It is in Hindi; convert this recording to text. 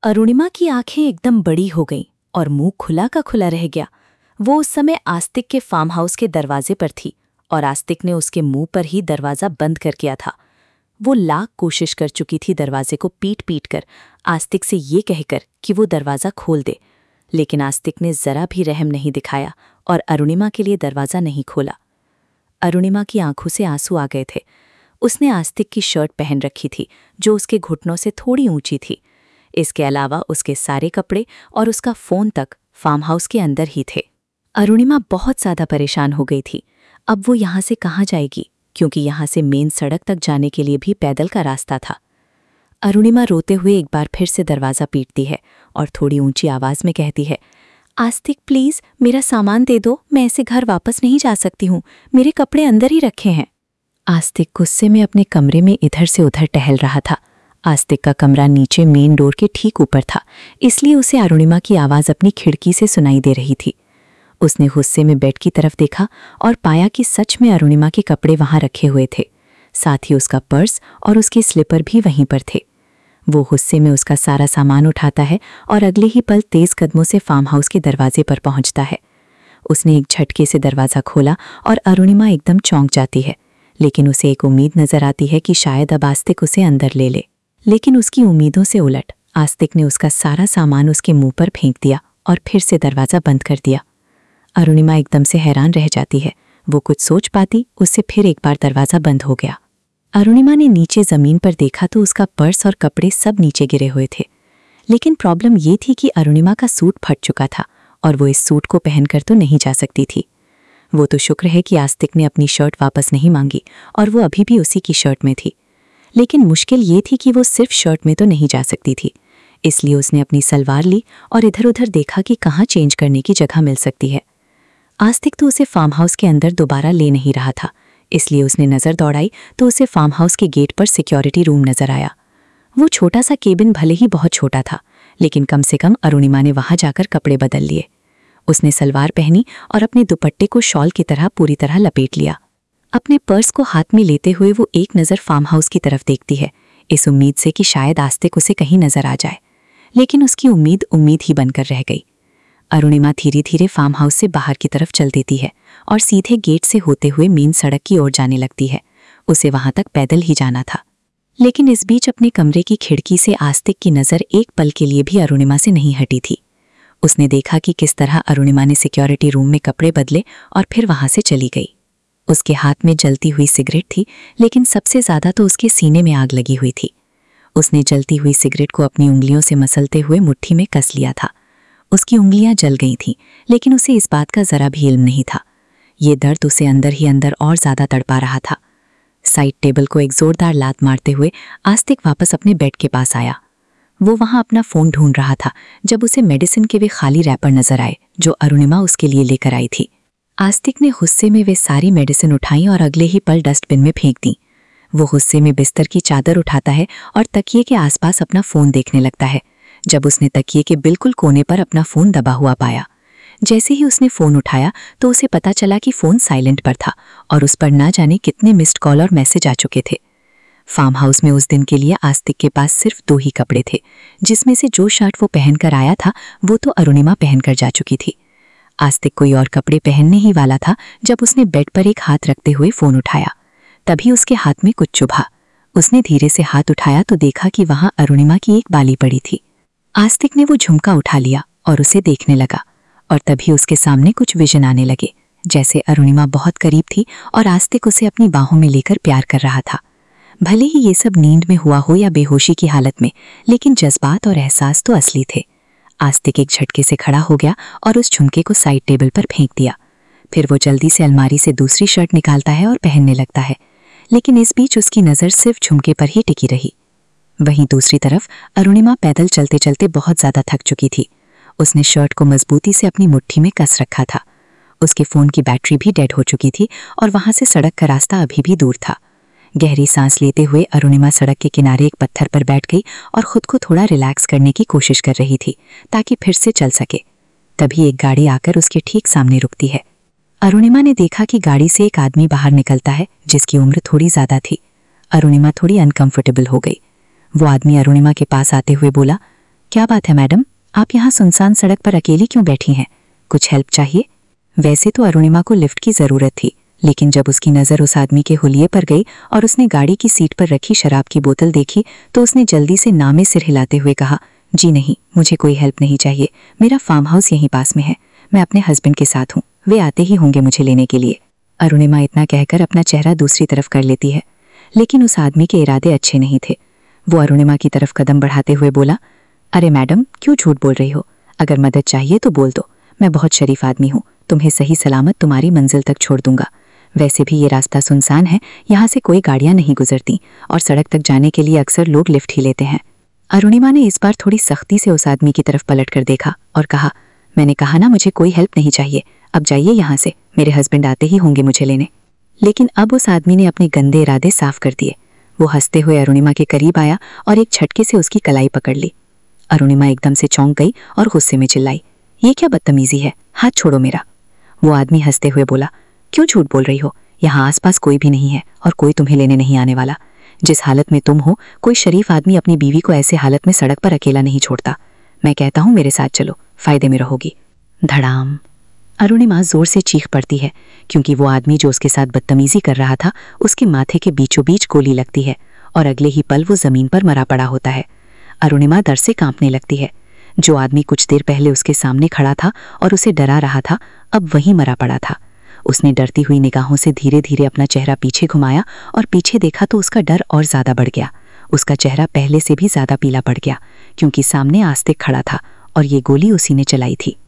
अरुणिमा की आंखें एकदम बड़ी हो गईं और मुंह खुला का खुला रह गया। वो उस समय आस्तिक के फार्म हाउस के दरवाजे पर थी और आस्तिक ने उसके मुंह पर ही दरवाजा बंद कर किया था। वो लाख कोशिश कर चुकी थी दरवाजे को पीट पीट कर आस्तिक से ये कहकर कि वो दरवाजा खोल दे, लेकिन आस्तिक ने जरा भी रहम नहीं दिखाया और अरुणिमा के लिए दरवाजा नहीं खोला। अरुणिमा की आंखों से आंसू आ गए थे। उसने आस्तिक की शर्ट पहन रखी थी जो उसके घुटनों से थोड़ी ऊंची थी। इसके अलावा उसके सारे कपड़े और उसका फोन तक फार्म हाउस के अंदर ही थे। अरुणिमा बहुत ज्यादा परेशान हो गई थी। अब वो यहाँ से कहाँ जाएगी, क्योंकि यहाँ से मेन सड़क तक जाने के लिए भी पैदल का रास्ता था। अरुणिमा रोते हुए एक बार फिर से दरवाज़ा पीटती है और थोड़ी ऊंची आवाज़ में कहती है, आस्तिक प्लीज़ मेरा सामान दे दो, मैं ऐसे घर वापस नहीं जा सकती हूँ, मेरे कपड़े अंदर ही रखे हैं। आस्तिक गुस्से में अपने कमरे में इधर से उधर टहल रहा था। आस्तिक का कमरा नीचे मेन डोर के ठीक ऊपर था, इसलिए उसे अरुणिमा की आवाज़ अपनी खिड़की से सुनाई दे रही थी। उसने गुस्से में बेड की तरफ देखा और पाया कि सच में अरुणिमा के कपड़े वहां रखे हुए थे, साथ ही उसका पर्स और उसके स्लीपर भी वहीं पर थे। वो गुस्से में उसका सारा सामान उठाता है और अगले ही पल तेज कदमों से फार्म हाउस के दरवाजे पर पहुंचता है। उसने एक झटके से दरवाज़ा खोला और अरुणिमा एकदम चौंक जाती है, लेकिन उसे एक उम्मीद नजर आती है कि शायद अब आस्तिक उसे अंदर ले ले। लेकिन उसकी उम्मीदों से उलट आस्तिक ने उसका सारा सामान उसके मुंह पर फेंक दिया और फिर से दरवाज़ा बंद कर दिया। अरुणिमा एकदम से हैरान रह जाती है। वो कुछ सोच पाती उससे फिर एक बार दरवाज़ा बंद हो गया। अरुणिमा ने नीचे ज़मीन पर देखा तो उसका पर्स और कपड़े सब नीचे गिरे हुए थे। लेकिन प्रॉब्लम ये थी कि अरुणिमा का सूट फट चुका था और वो इस सूट को पहनकर तो नहीं जा सकती थी। वो तो शुक्र है कि आस्तिक ने अपनी शर्ट वापस नहीं मांगी और वो अभी भी उसी की शर्ट में थी। लेकिन मुश्किल ये थी कि वो सिर्फ शर्ट में तो नहीं जा सकती थी, इसलिए उसने अपनी सलवार ली और इधर उधर देखा कि कहाँ चेंज करने की जगह मिल सकती है। आस्तिक तो उसे फार्म हाउस के अंदर दोबारा ले नहीं रहा था, इसलिए उसने नज़र दौड़ाई तो उसे फार्म हाउस के गेट पर सिक्योरिटी रूम नजर आया। वो छोटा सा केबिन भले ही बहुत छोटा था, लेकिन कम से कम अरुणिमा ने वहां जाकर कपड़े बदल लिए। उसने सलवार पहनी और अपने दुपट्टे को शॉल की तरह पूरी तरह लपेट लिया। अपने पर्स को हाथ में लेते हुए वो एक नज़र फार्म हाउस की तरफ देखती है, इस उम्मीद से कि शायद आस्तिक उसे कहीं नजर आ जाए। लेकिन उसकी उम्मीद उम्मीद ही बनकर रह गई। अरुणिमा धीरे धीरे फार्म हाउस से बाहर की तरफ चल देती है और सीधे गेट से होते हुए मेन सड़क की ओर जाने लगती है। उसे वहां तक पैदल ही जाना था। लेकिन इस बीच अपने कमरे की खिड़की से आस्तिक की नज़र एक पल के लिए भी अरुणिमा से नहीं हटी थी। उसने देखा कि किस तरह अरुणिमा ने सिक्योरिटी रूम में कपड़े बदले और फिर वहां से चली गई। उसके हाथ में जलती हुई सिगरेट थी, लेकिन सबसे ज्यादा तो उसके सीने में आग लगी हुई थी। उसने जलती हुई सिगरेट को अपनी उंगलियों से मसलते हुए मुट्ठी में कस लिया था। उसकी उंगलियां जल गई थीं, लेकिन उसे इस बात का जरा भी इल्म नहीं था। ये दर्द उसे अंदर ही अंदर और ज्यादा तड़पा रहा था। साइड टेबल को एक जोरदार लात मारते हुए आस्तिक वापस अपने बेड के पास आया। वो वहां अपना फोन ढूंढ रहा था जब उसे मेडिसिन के वे खाली रैपर नजर आए जो अरुणिमा उसके लिए लेकर आई थी। आस्तिक ने गुस्से में वे सारी मेडिसिन उठाई और अगले ही पल डस्टबिन में फेंक दी। वो गुस्से में बिस्तर की चादर उठाता है और तकिए के आसपास अपना फोन देखने लगता है, जब उसने तकिए के बिल्कुल कोने पर अपना फोन दबा हुआ पाया। जैसे ही उसने फोन उठाया तो उसे पता चला कि फोन साइलेंट पर था और उस पर ना जाने कितने मिस्ड कॉल और मैसेज आ चुके थे। फार्म हाउस में उस दिन के लिए आस्तिक के पास सिर्फ 2 ही कपड़े थे, जिसमें से जो शर्ट वो पहनकर आया था वो तो अरुणिमा पहनकर जा चुकी थी। आस्तिक कोई और कपड़े पहनने ही वाला था जब उसने बेड पर एक हाथ रखते हुए फोन उठाया। तभी उसके हाथ में कुछ चुभा। उसने धीरे से हाथ उठाया तो देखा कि वहां अरुणिमा की एक बाली पड़ी थी। आस्तिक ने वो झुमका उठा लिया और उसे देखने लगा, और तभी उसके सामने कुछ विजन आने लगे, जैसे अरुणिमा बहुत करीब थी और आस्तिक उसे अपनी बाहों में लेकर प्यार कर रहा था। भले ही ये सब नींद में हुआ हो या बेहोशी की हालत में, लेकिन जज्बात और एहसास तो असली थे। आस्तिक एक झटके से खड़ा हो गया और उस झुमके को साइड टेबल पर फेंक दिया। फिर वो जल्दी से अलमारी से दूसरी शर्ट निकालता है और पहनने लगता है, लेकिन इस बीच उसकी नज़र सिर्फ झुमके पर ही टिकी रही। वहीं दूसरी तरफ अरुणिमा पैदल चलते चलते बहुत ज़्यादा थक चुकी थी। उसने शर्ट को मजबूती से अपनी मुट्ठी में कस रखा था। उसके फ़ोन की बैटरी भी डेड हो चुकी थी और वहां से सड़क का रास्ता अभी भी दूर था। गहरी सांस लेते हुए अरुणिमा सड़क के किनारे एक पत्थर पर बैठ गई और खुद को थोड़ा रिलैक्स करने की कोशिश कर रही थी ताकि फिर से चल सके। तभी एक गाड़ी आकर उसके ठीक सामने रुकती है। अरुणिमा ने देखा कि गाड़ी से एक आदमी बाहर निकलता है जिसकी उम्र थोड़ी ज्यादा थी। अरुणिमा थोड़ी अनकंफर्टेबल हो गई। वो आदमी अरुणिमा के पास आते हुए बोला, क्या बात है मैडम, आप यहाँ सुनसान सड़क पर अकेली क्यों बैठी हैं? कुछ हेल्प चाहिए? वैसे तो अरुणिमा को लिफ्ट की जरूरत थी, लेकिन जब उसकी नज़र उस आदमी के हुलिये पर गई और उसने गाड़ी की सीट पर रखी शराब की बोतल देखी तो उसने जल्दी से ना में सिर हिलाते हुए कहा, जी नहीं, मुझे कोई हेल्प नहीं चाहिए। मेरा फार्म हाउस यहीं पास में है। मैं अपने हस्बैंड के साथ हूँ, वे आते ही होंगे मुझे लेने के लिए। अरुणिमा इतना कहकर अपना चेहरा दूसरी तरफ कर लेती है, लेकिन उस आदमी के इरादे अच्छे नहीं थे। वो अरुणिमा की तरफ कदम बढ़ाते हुए बोला, अरे मैडम, क्यों झूठ बोल रही हो? अगर मदद चाहिए तो बोल दो, मैं बहुत शरीफ आदमी हूँ, तुम्हें सही सलामत तुम्हारी मंजिल तक छोड़ दूंगा। वैसे भी ये रास्ता सुनसान है, यहाँ से कोई गाड़ियाँ नहीं गुजरती और सड़क तक जाने के लिए अक्सर लोग लिफ्ट ही लेते हैं। अरुणिमा ने इस बार थोड़ी सख्ती से उस आदमी की तरफ पलट कर देखा और कहा, मैंने कहा ना मुझे कोई हेल्प नहीं चाहिए, अब जाइए यहाँ से, मेरे हस्बैंड आते ही होंगे मुझे लेने। लेकिन अब उस आदमी ने अपने गंदे इरादे साफ कर दिए। वो हंसते हुए अरुणिमा के करीब आया और एक झटके से उसकी कलाई पकड़ ली। अरुणिमा एकदम से चौंक गई और गुस्से में चिल्लाई, ये क्या बदतमीजी है, हाथ छोड़ो मेरा। वो आदमी हंसते हुए बोला, क्यों झूठ बोल रही हो? यहाँ आसपास कोई भी नहीं है और कोई तुम्हें लेने नहीं आने वाला। जिस हालत में तुम हो, कोई शरीफ आदमी अपनी बीवी को ऐसे हालत में सड़क पर अकेला नहीं छोड़ता। मैं कहता हूँ मेरे साथ चलो, फायदे में रहोगी। धड़ाम। अरुणिमा जोर से चीख पड़ती है, क्योंकि वो आदमी जो उसके साथ बदतमीजी कर रहा था उसके माथे के बीचों बीच गोली लगती है और अगले ही पल वो जमीन पर मरा पड़ा होता है। अरुणिमा डर से कांपने लगती है। जो आदमी कुछ देर पहले उसके सामने खड़ा था और उसे डरा रहा था, अब वहीं मरा पड़ा था। उसने डरती हुई निगाहों से धीरे धीरे अपना चेहरा पीछे घुमाया और पीछे देखा तो उसका डर और ज्यादा बढ़ गया। उसका चेहरा पहले से भी ज्यादा पीला पड़ गया, क्योंकि सामने आस्तिक खड़ा था और ये गोली उसी ने चलाई थी।